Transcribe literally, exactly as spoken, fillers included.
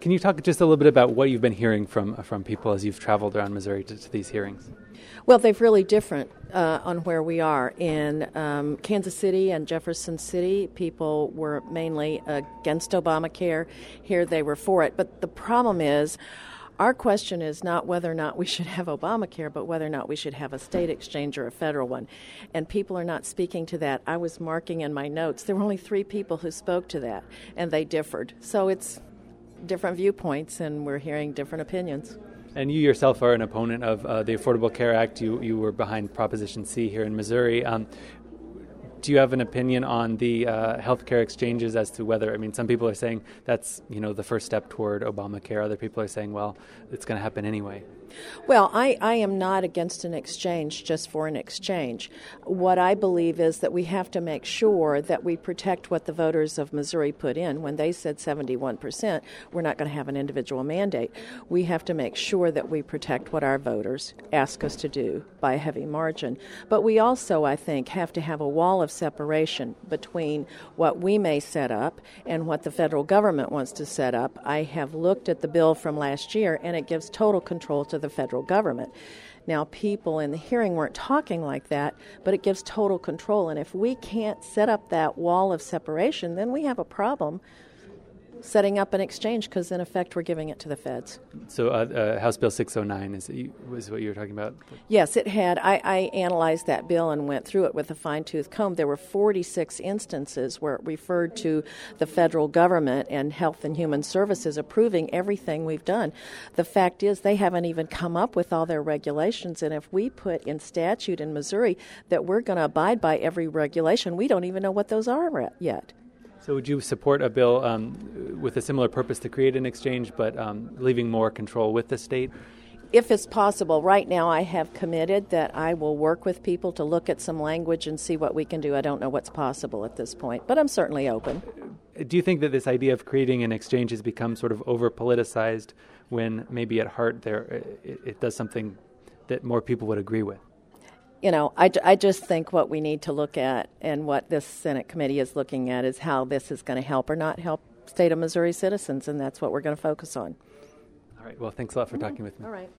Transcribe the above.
Can you talk just a little bit about what you've been hearing from from people as you've traveled around Missouri to, to these hearings? Well, they're really different uh, on where we are. In um, Kansas City and Jefferson City, people were mainly against Obamacare. Here they were for it. But the problem is, our question is not whether or not we should have Obamacare, but whether or not we should have a state exchange or a federal one. And people are not speaking to that. I was marking in my notes, there were only three people who spoke to that, and they differed. So it's different viewpoints, and we're hearing different opinions. And you yourself are an opponent of uh, the Affordable Care Act. You you were behind Proposition C here in Missouri. Um, do you have an opinion on the uh, healthcare exchanges as to whether, I mean, some people are saying that's, you know, the first step toward Obamacare. Other people are saying, well, it's going to happen anyway. Well, I, I am not against an exchange just for an exchange. What I believe is that we have to make sure that we protect what the voters of Missouri put in. When they said seventy-one percent, we're not going to have an individual mandate. We have to make sure that we protect what our voters ask us to do by a heavy margin. But we also, I think, have to have a wall of separation between what we may set up and what the federal government wants to set up. I have looked at the bill from last year, and it gives total control to the federal government. Now, people in the hearing weren't talking like that, but it gives total control. And if we can't set up that wall of separation, then we have a problem setting up an exchange, because in effect we're giving it to the feds. So uh, uh, House Bill six oh nine is, was what you were talking about? Yes, it had. I, I analyzed that bill and went through it with a fine-tooth comb. There were forty-six instances where it referred to the federal government and Health and Human Services approving everything we've done. The fact is they haven't even come up with all their regulations, and if we put in statute in Missouri that we're going to abide by every regulation, we don't even know what those are yet. So would you support a bill um, with a similar purpose to create an exchange, but um, leaving more control with the state? If it's possible. Right now I have committed that I will work with people to look at some language and see what we can do. I don't know what's possible at this point, but I'm certainly open. Do you think that this idea of creating an exchange has become sort of over-politicized when maybe at heart there it, it does something that more people would agree with? You know, I, I just think what we need to look at and what this Senate committee is looking at is how this is going to help or not help state of Missouri citizens, and that's what we're going to focus on. All right. Well, thanks a lot for talking with me. All right.